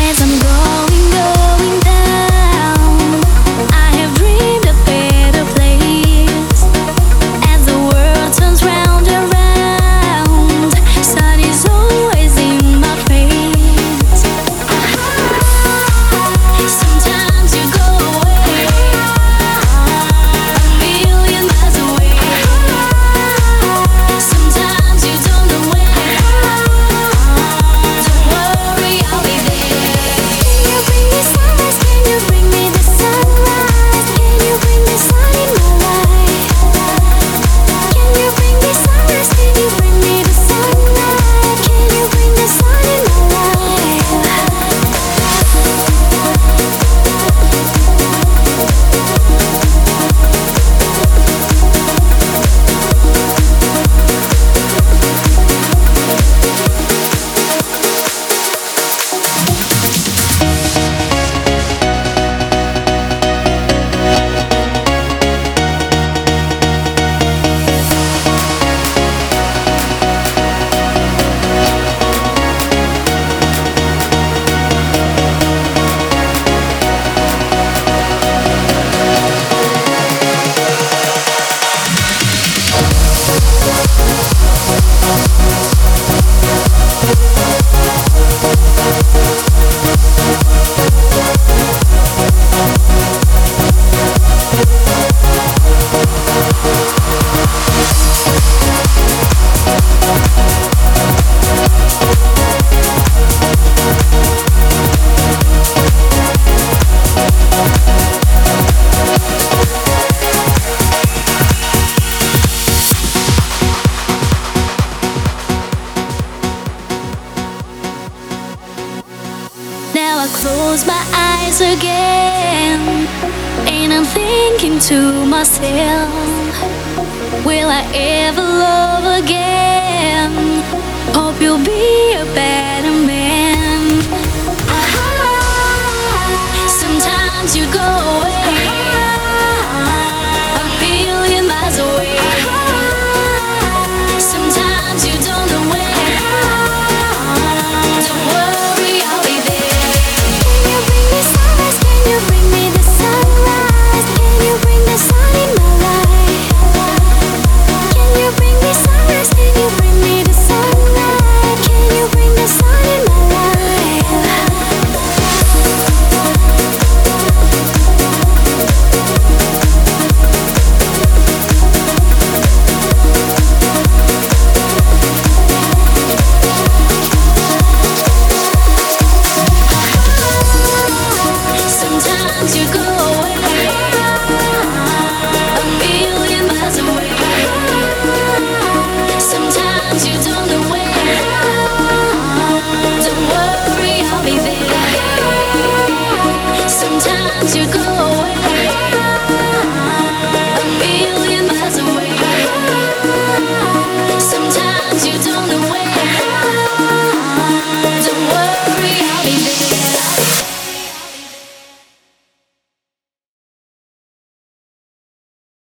As I'm going down, I have dreamed a better place. As the world turns round and round, sun is always in my face. Sometimes you go away, a million miles away. Sometimes you don't know where. Don't worry, I'll be there. Can you bring me sunrise? Can you bring me the sunrise? Can you bring the sun in my life? Can you bring me sunrise? Can you bring me the sunlight? Can you bring the sun in my life? Now I close my eyes again, and I'm thinking to myself, will I ever love again? Hope you'll be a better